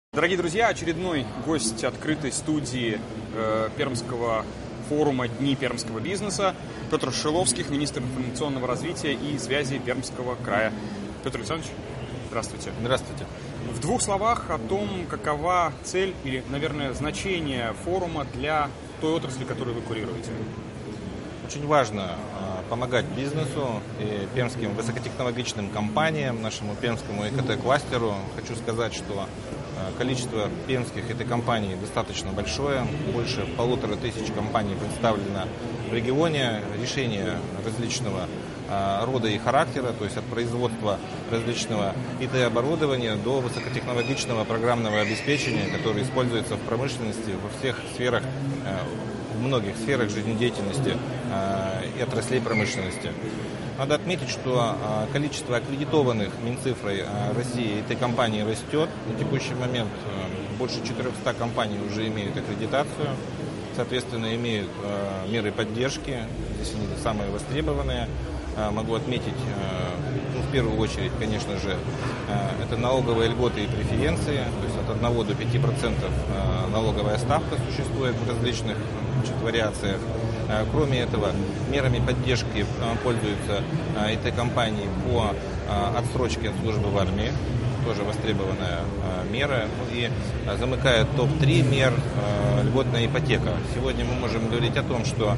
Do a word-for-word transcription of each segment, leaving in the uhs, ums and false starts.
Дорогие друзья, очередной гость открытой студии э, Пермского форума «Дни пермского бизнеса» Петр Шиловских, министр информационного развития и связи Пермского края. Петр Александрович, здравствуйте. Здравствуйте. В двух словах о том, какова цель или, наверное, значение форума для той отрасли, которую вы курируете. Очень важно э, помогать бизнесу и пермским высокотехнологичным компаниям, нашему пермскому и ка тэ-кластеру. Хочу сказать, что э, количество пермских и тэ-компаний достаточно большое. Больше полутора тысяч компаний представлено в регионе. Решения различного э, рода и характера, то есть от производства различного и тэ-оборудования до высокотехнологичного программного обеспечения, которое используется в промышленности во всех сферах, э, в многих сферах жизнедеятельности э, и отраслей промышленности. Надо отметить, что э, количество аккредитованных Минцифрой э, России и тэ-компаний растет. На текущий момент э, больше четырехсот компаний уже имеют аккредитацию, соответственно, имеют э, меры поддержки. Здесь они самые востребованные. Э, могу отметить, э, ну, в первую очередь, конечно же, э, это налоговые льготы и преференции, то есть от одного до пяти процентов э, налоговая ставка существует в различных значит, вариациях. Кроме этого, мерами поддержки пользуются и тэ-компании по отсрочке от службы в армии, тоже востребованная мера. Ну и замыкает топ три мер льготная ипотека. Сегодня мы можем говорить о том, что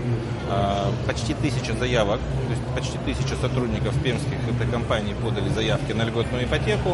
почти тысяча заявок, то есть почти тысяча сотрудников пермских и тэ-компаний подали заявки на льготную ипотеку,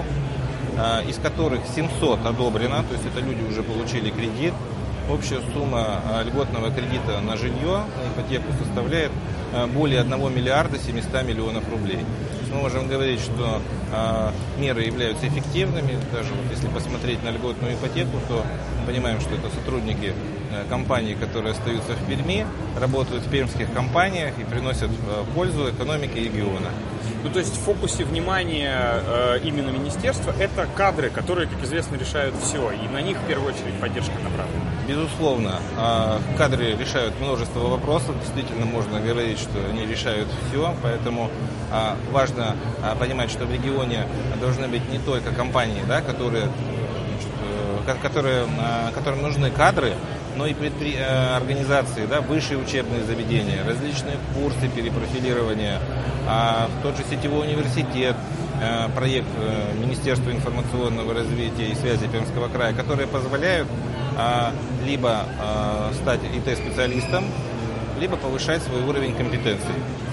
из которых семьсот одобрено, то есть это люди уже получили кредит. Общая сумма льготного кредита на жилье, на ипотеку составляет более одного миллиарда семисот миллионов рублей. Мы можем говорить, что э, меры являются эффективными. Даже вот если посмотреть на льготную ипотеку, то мы понимаем, что это сотрудники э, компаний, которые остаются в Перми, работают в пермских компаниях и приносят э, пользу экономике региона. Ну, то есть в фокусе внимания э, именно министерства это кадры, которые, как известно, решают все, и на них в первую очередь поддержка направлена. Безусловно, э, кадры решают множество вопросов, действительно можно говорить, что они решают все, поэтому э, важно э, понимать, что в регионе должны быть не только компании, да, которые, значит, э, которые, э, которым нужны кадры, но и предпри... организации, да, высшие учебные заведения, различные курсы перепрофилирования, а, тот же сетевой университет, а, проект а, Министерства информационного развития и связи Пермского края, которые позволяют а, либо а, стать и тэ-специалистом, либо повышать свой уровень компетенций.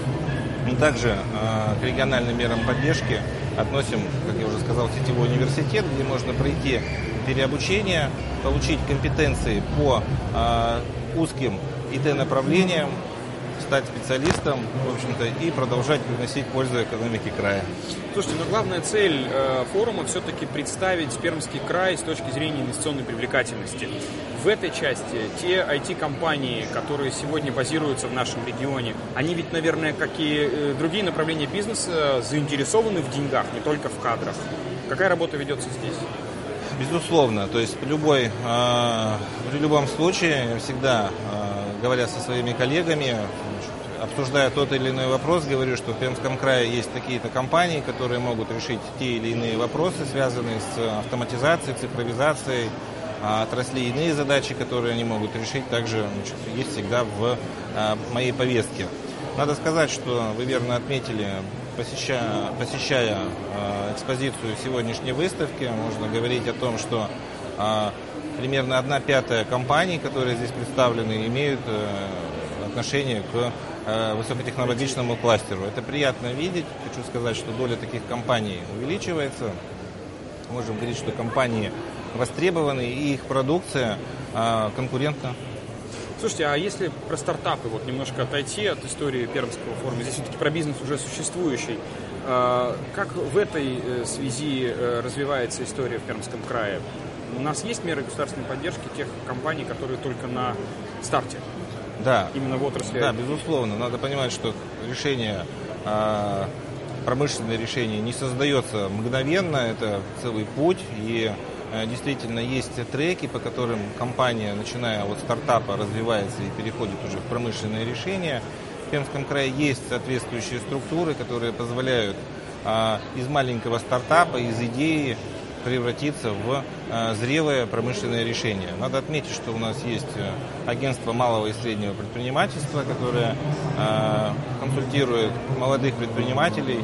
Мы также а, к региональным мерам поддержки относим, как я уже сказал, сетевой университет, где можно пройти переобучение, получить компетенции по э, узким и тэ-направлениям, стать специалистом, в общем-то, и продолжать приносить пользу экономике края. Слушайте, но главная цель э, форума все-таки представить Пермский край с точки зрения инвестиционной привлекательности. В этой части те ай ти-компании, которые сегодня базируются в нашем регионе, они ведь, наверное, как и э, другие направления бизнеса, заинтересованы в деньгах, не только в кадрах. Какая работа ведется здесь? Безусловно, то есть любой, э, в любом случае, я всегда, э, говоря со своими коллегами, обсуждая тот или иной вопрос, говорю, что в Пермском крае есть такие-то компании, которые могут решить те или иные вопросы, связанные с автоматизацией, цифровизацией, э, отрасли иные задачи, которые они могут решить, также значит, есть всегда в э, моей повестке. Надо сказать, что вы верно отметили, Посещая, посещая э, экспозицию сегодняшней выставки, можно говорить о том, что э, примерно одна пятая компаний, которые здесь представлены, имеют э, отношение к э, высокотехнологичному кластеру. Это приятно видеть. Хочу сказать, что доля таких компаний увеличивается. Можем говорить, что компании востребованы и их продукция э, конкурентна. Слушайте, а если про стартапы, вот немножко отойти от истории Пермского форума, здесь все-таки про бизнес уже существующий, как в этой связи развивается история в Пермском крае? У нас есть меры государственной поддержки тех компаний, которые только на старте? Да. Именно в отрасли? Да, безусловно. Надо понимать, что решение, промышленное решение не создается мгновенно, это целый путь, и действительно есть треки, по которым компания, начиная от стартапа, развивается и переходит уже в промышленные решения. В Пермском крае есть соответствующие структуры, которые позволяют а, из маленького стартапа, из идеи превратиться в зрелое промышленное решение. Надо отметить, что у нас есть агентство малого и среднего предпринимательства, которое консультирует молодых предпринимателей,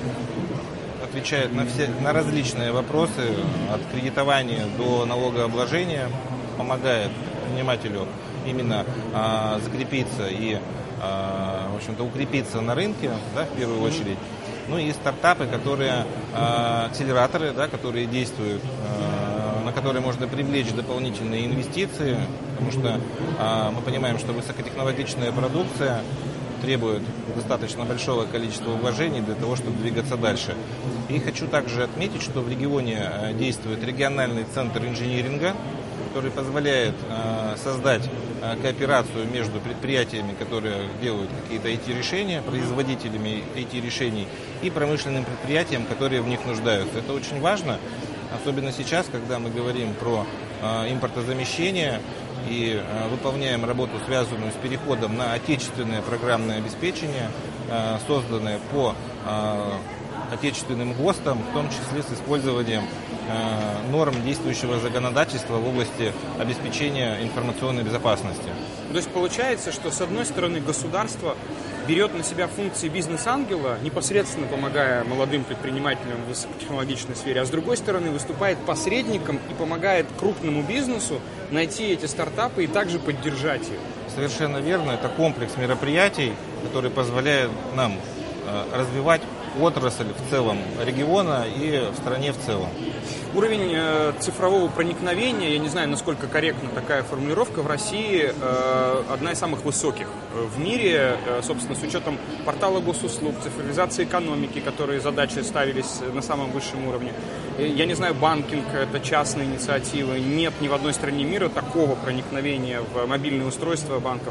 отвечает на, все, на различные вопросы, от кредитования до налогообложения, помогает предпринимателю именно а, закрепиться и, а, в общем-то, укрепиться на рынке, да, в первую очередь. Ну и стартапы, которые, а, акселераторы, да, которые действуют, а, на которые можно привлечь дополнительные инвестиции, потому что а, мы понимаем, что высокотехнологичная продукция требует достаточно большого количества вложений для того, чтобы двигаться дальше. И хочу также отметить, что в регионе действует региональный центр инжиниринга, который позволяет э, создать э, кооперацию между предприятиями, которые делают какие-то ай ти-решения, производителями ай ти-решений и промышленным предприятиям, которые в них нуждаются. Это очень важно, особенно сейчас, когда мы говорим про э, импортозамещение и э, выполняем работу, связанную с переходом на отечественное программное обеспечение, э, созданное по э, отечественным ГОСТам, в том числе с использованием э, норм действующего законодательства в области обеспечения информационной безопасности. То есть получается, что с одной стороны государство берет на себя функции бизнес-ангела, непосредственно помогая молодым предпринимателям в высокотехнологичной сфере, а с другой стороны выступает посредником и помогает крупному бизнесу найти эти стартапы и также поддержать их. Совершенно верно. Это комплекс мероприятий, который позволяет нам э, развивать отрасль в целом региона и в стране в целом. Уровень э, цифрового проникновения, я не знаю, насколько корректна такая формулировка, в России э, одна из самых высоких в мире, э, собственно, с учетом портала госуслуг, цифровизации экономики, которые задачи ставились на самом высшем уровне. Я не знаю, банкинг, это частные инициативы, нет ни в одной стране мира такого проникновения в мобильные устройства банков.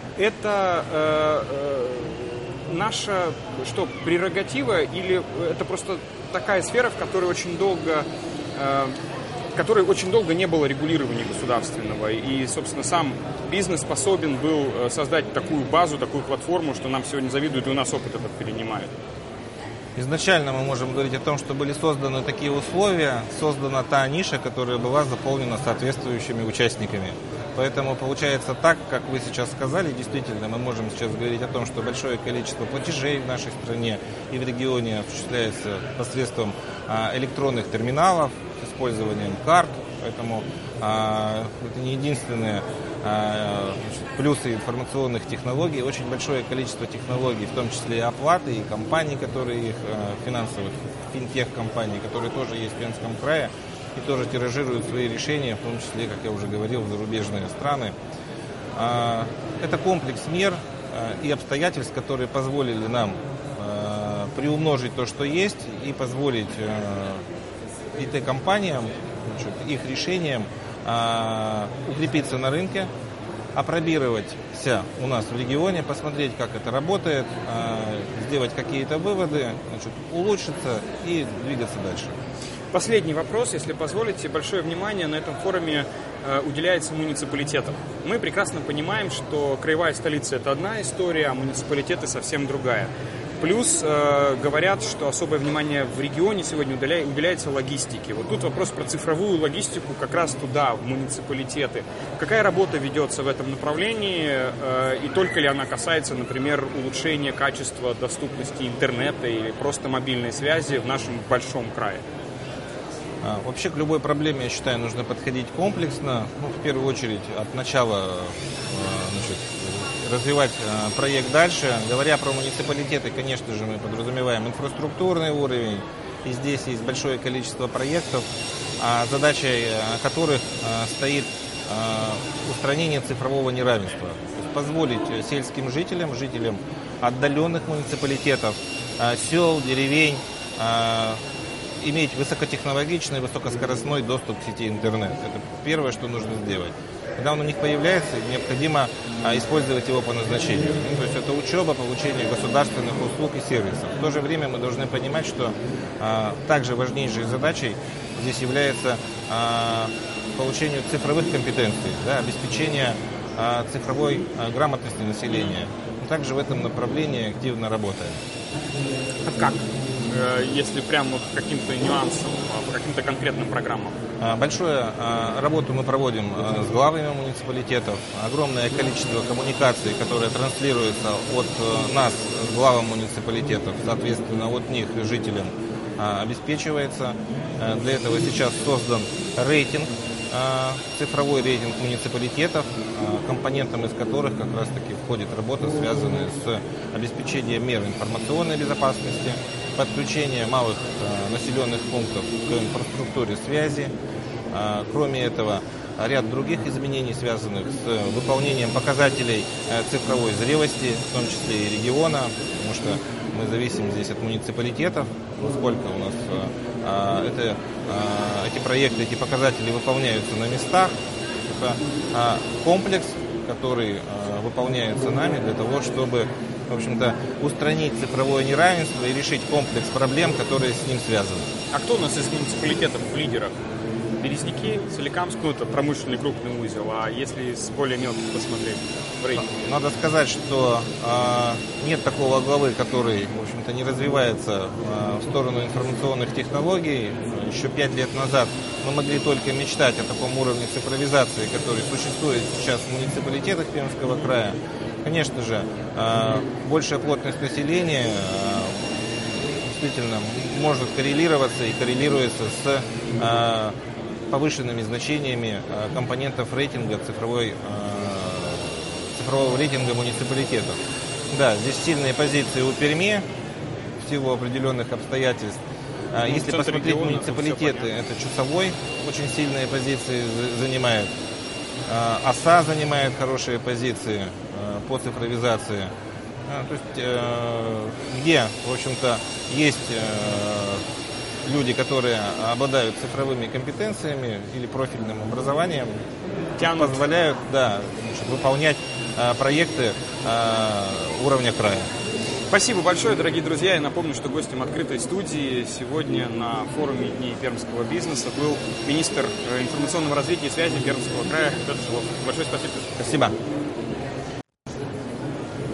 Это э, э, наша, что, прерогатива или это просто такая сфера, в которой очень долго, э, в которой очень долго не было регулирования государственного, и, собственно, сам бизнес способен был создать такую базу, такую платформу, что нам сегодня завидуют, и у нас опыт этот перенимают. Изначально мы можем говорить о том, что были созданы такие условия, создана та ниша, которая была заполнена соответствующими участниками. Поэтому получается так, как вы сейчас сказали, действительно, мы можем сейчас говорить о том, что большое количество платежей в нашей стране и в регионе осуществляется посредством а, электронных терминалов с использованием карт. Поэтому а, это не единственные а, плюсы информационных технологий. Очень большое количество технологий, в том числе и оплаты, и компаний, которые их а, финансовых, финтех-компаний, которые тоже есть в Пермском крае, и тоже тиражируют свои решения, в том числе, как я уже говорил, в зарубежные страны. Это комплекс мер и обстоятельств, которые позволили нам приумножить то, что есть, и позволить ай ти-компаниям, их решениям укрепиться на рынке, опробироваться у нас в регионе, посмотреть, как это работает, сделать какие-то выводы, значит, улучшиться и двигаться дальше. Последний вопрос, если позволите. Большое внимание на этом форуме э, уделяется муниципалитетам. Мы прекрасно понимаем, что краевая столица – это одна история, а муниципалитеты совсем другая. Плюс э, говорят, что особое внимание в регионе сегодня уделя... уделяется логистике. Вот тут вопрос про цифровую логистику как раз туда, в муниципалитеты. Какая работа ведется в этом направлении э, и только ли она касается, например, улучшения качества доступности интернета или просто мобильной связи в нашем большом крае? Вообще к любой проблеме, я считаю, нужно подходить комплексно. Ну, в первую очередь, от начала значит, развивать проект дальше. Говоря про муниципалитеты, конечно же, мы подразумеваем инфраструктурный уровень. И здесь есть большое количество проектов, задачей которых стоит устранение цифрового неравенства. То есть позволить сельским жителям, жителям отдаленных муниципалитетов, сел, деревень, иметь высокотехнологичный, высокоскоростной доступ к сети интернет. Это первое, что нужно сделать. Когда он у них появляется, необходимо а, использовать его по назначению. Ну, то есть это учеба, получение государственных услуг и сервисов. В то же время мы должны понимать, что а, также важнейшей задачей здесь является а, получение цифровых компетенций, да, обеспечение а, цифровой а, грамотности населения. Мы также в этом направлении активно работаем. А как? Если прям вот каким-то нюансом по каким-то конкретным программам? Большую работу мы проводим с главами муниципалитетов. Огромное количество коммуникаций, которые транслируются от нас, главам муниципалитетов, соответственно, от них и жителям, обеспечивается. Для этого сейчас создан рейтинг, цифровой рейтинг муниципалитетов, компонентом из которых как раз-таки входит работа, связанная с обеспечением мер информационной безопасности, подключение малых населенных пунктов к инфраструктуре связи. Кроме этого, ряд других изменений, связанных с выполнением показателей цифровой зрелости, в том числе и региона, потому что мы зависим здесь от муниципалитетов, насколько у нас а, это, а, эти проекты, эти показатели выполняются на местах. Это а, комплекс, который а, выполняется нами для того, чтобы, в общем-то, устранить цифровое неравенство и решить комплекс проблем, которые с ним связаны. А кто у нас из муниципалитетов в лидерах? Березники, Соликамск, ну, это промышленный крупный узел, а если с более мелких посмотреть в рейтинге? Надо сказать, что э, нет такого главы, который, в общем-то, не развивается э, в сторону информационных технологий. Еще пять лет назад мы могли только мечтать о таком уровне цифровизации, который существует сейчас в муниципалитетах Пермского края. Конечно же, э, большая плотность населения э, действительно может коррелироваться и коррелируется с э, повышенными значениями компонентов рейтинга цифровой, цифрового рейтинга муниципалитетов. Да, здесь сильные позиции у Перми в силу определенных обстоятельств. Ну, если посмотреть региона, муниципалитеты, это Чусовой очень сильные позиции занимает. ОСА занимает хорошие позиции по цифровизации. То есть, где, в общем-то, есть люди, которые обладают цифровыми компетенциями или профильным образованием, Тянут. позволяют да, значит, выполнять а, проекты а, уровня края. Спасибо большое, дорогие друзья. Я напомню, что гостем открытой студии сегодня на форуме Дней пермского бизнеса был министр информационного развития и связи Пермского края Петр Шилов. Большое спасибо. Спасибо.